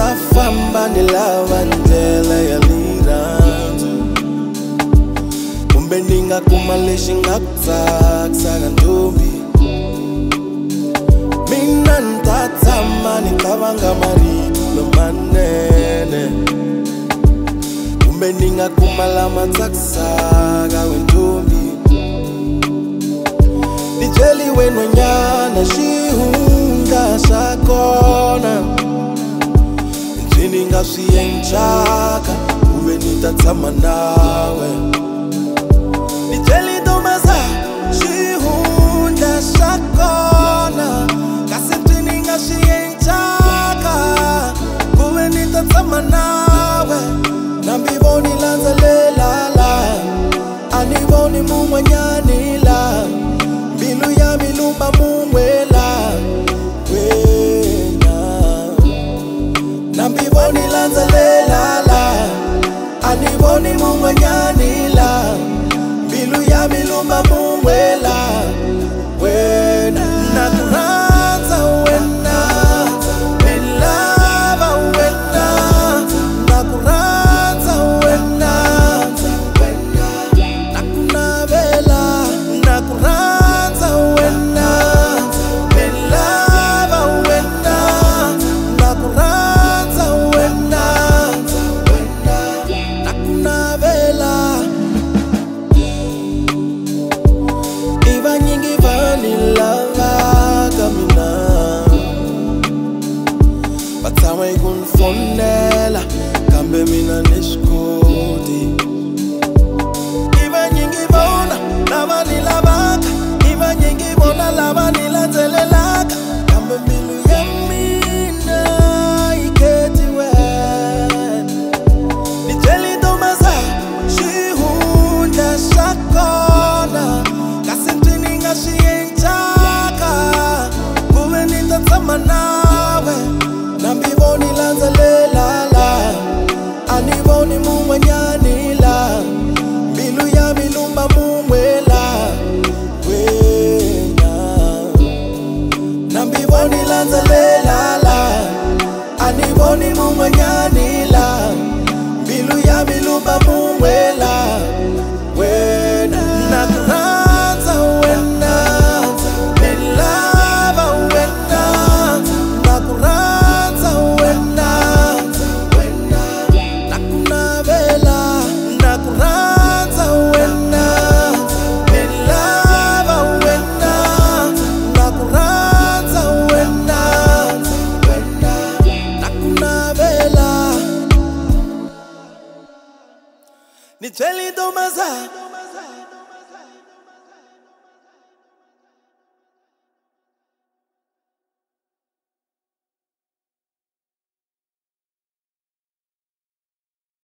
famba nilava ndlela ya liranzo kumbe ninga kuma lexi nga ku tsakisaka ntombi mina ni ta tshama ni ta vanga marito manene kumbe ninga kuma lama tsakisaka we ntombi ni byeliwe nhwanyana xihundla xa kona ni nga swi endlaka ku ve ni ta tshama nawe ni byeli ntombasa xihundla xa kona kasi ni nga swi endlaka ku ve ni ta tshama nawe nambi voni landzelela la a ni voni mun'wanyani la mbilu ya mi lumba mun'we la nambi voni landzelela la a ni voni mun'wanyani la mbilu ya mi lumba mun'we la wena na ku rhandza wena ni lava wena na ku rhandza wena na ku navela na ku rhandza wena ni lava wena na ku rhandza batama ikunfonela kambe mina nishkoti iva nyingi vona lava nilavaka iva nyingi vona lava nilandzelelaka kambe mbilu ya mina iketiwe ni byeli ntombasa xihundla xa kona kasi ni nga swi endlaka ku ve ni ta tshama nawe nambi voni landzelela la a ni voni mun'wanyani la mbilu ya mi lumba mun'we la wena nambi voni landzelela la a ni voni mun'wanyani la mbilu ya mi lumba mun'we la wena na ku rhandza wena ni lava wena na ku rhandza wena na ku navela na ku rhandza wena ni lava wena na ku rhandza wena na ku navela ni byeli ntombasa